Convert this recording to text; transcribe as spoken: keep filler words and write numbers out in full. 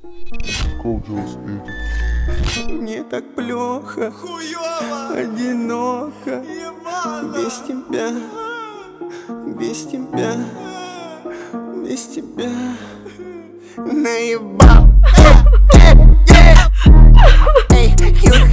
Мне так плохо, Хуёво, одиноко, ебано, без тебя, без тебя, без тебя. Наебал. Эй,